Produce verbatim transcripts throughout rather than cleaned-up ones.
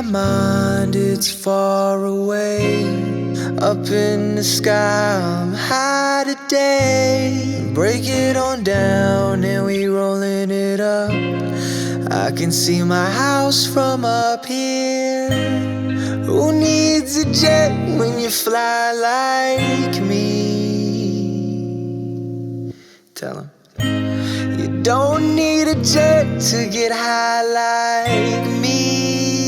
mind, it's far away. Up in the sky, I'm high today. Break it on down and we rolling it up. I can see my house from up here. Who needs a jet when you fly like me? Tell him. You don't need a jet to get high like me.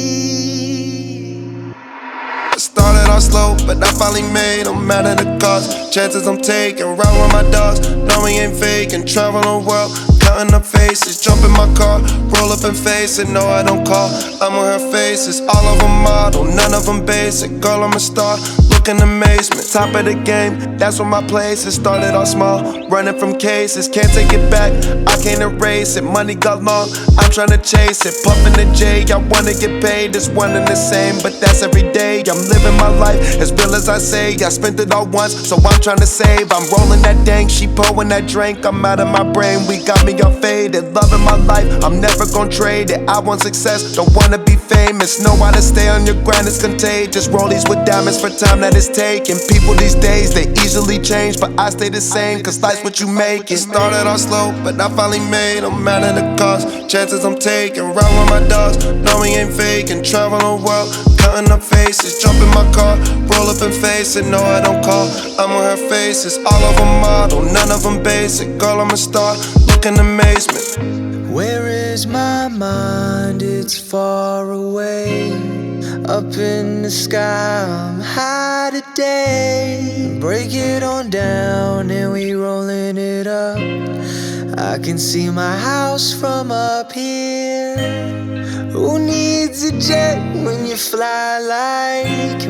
I started off slow, but I finally made them out of the cost. Chances I'm taking, ride with my dogs. No, we ain't faking, travel the world, counting up faces. Jump in my car, roll up and face it. No, I don't call, I'm on her faces. All of them model, none of them basic. Girl, I'm a star, look in amazement. Top of the game, that's where my place is. Started off small, running from cases. Can't take it back, I can't erase it. Money got long, I'm trying to chase it. Puffin' the J, I wanna get paid. It's one and the same, but that's every day. I'm living my life as real as I say. I spent it all once, so I'm trying to save. I'm rolling that dank, she pouring that drink. I'm out of my brain, we got me all faded. Loving my life, I'm never gonna trade it. I want success, don't wanna be famous. Know how to stay on your grind, it's contagious. Rollies with diamonds for time that is taken. People these days, they easily change, but I stay the same, cause life's what you make it. Started off slow, but I finally made them out of the cost. Chances I'm taking, ride with my dogs. No, we ain't faking, travel the world, counting up faces. Jump in my car, roll up and face it. No, I don't call, I'm on her faces. All of them model, none of them basic. Girl, I'm a star, look in amazement. Where is my mind? It's far away. Up in the sky, I'm high today. Break it on down and we rolling it up. I can see my house from up here. Who needs a jet when you fly like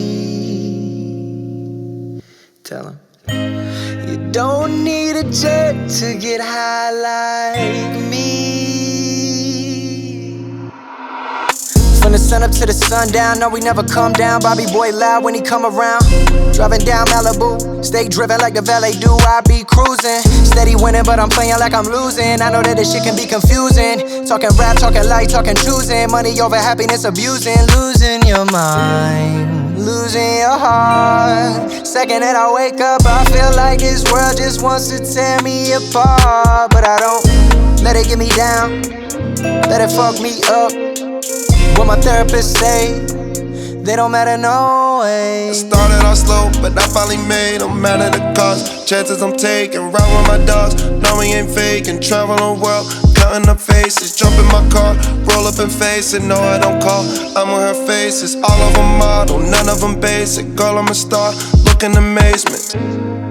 me? Tell him. You don't need a jet to get high like me. From the sun up to the sundown, no, we never come down. Bobby boy loud when he come around. Driving down Malibu, stay driven like the valet do. I be cruising, steady winning, but I'm playing like I'm losing. I know that this shit can be confusing. Talking rap, talking light, talking choosing. Money over happiness, abusing. Losing your mind, losing your heart. Second that I wake up, I feel like this world just wants to tear me apart. But I don't let it get me down, let it fuck me up. What my therapist say, they don't matter no way. I started off slow, but I finally made them out of the cost. Chances I'm taking, ride with my dogs. No, we ain't faking, travel the world, counting up faces. Jump in my car, roll up and face it. No, I don't call, I'm on her faces. All of them model, none of them basic. Girl, I'm a star, look in amazement.